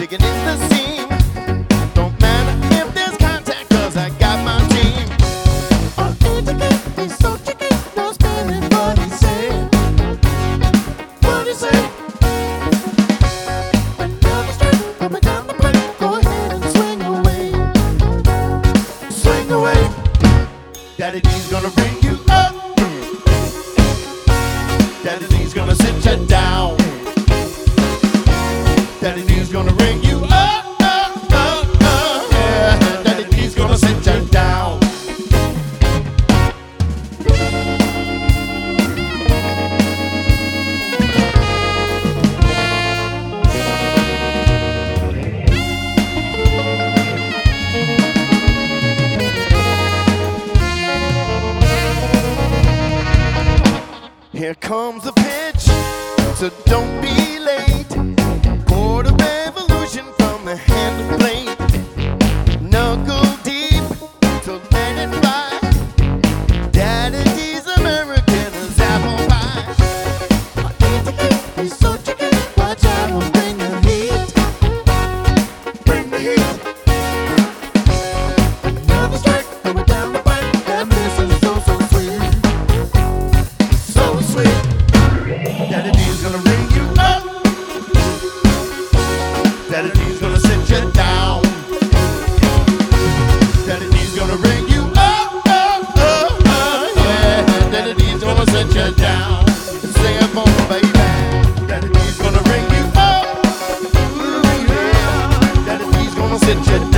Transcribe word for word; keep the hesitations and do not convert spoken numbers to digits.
digging in the seam. Don't matter if there's contact, cause I got my team. Oh, intricate, he's so tricky, no spelling what he said. What he say? Another strike coming down the plate. Go ahead and swing away. Swing away. Daddy D's gonna bring you up. Daddy D's gonna sit you down. Daddy D's gonna ring you up, up, up, up. Yeah, Daddy D's gonna sit you down. Here comes the pitch, so don't be late. Pour the revolution from the hand of blade. Knuckle deep, so let it ride. Daddy D's American as apple pie. He's so tricky, watch out, will bring the heat. Bring the heat. Another strike coming down the pipe, and this is so, so sweet. So sweet. Daddy D's gonna ring you up. Daddy D's gonna sit you down. Daddy D's gonna ring you up, up, up, up. Yeah, Daddy D's gonna sit you down. Sing it for me, baby. Daddy D's gonna ring you up. Ooh, yeah. Daddy D's gonna sit you down.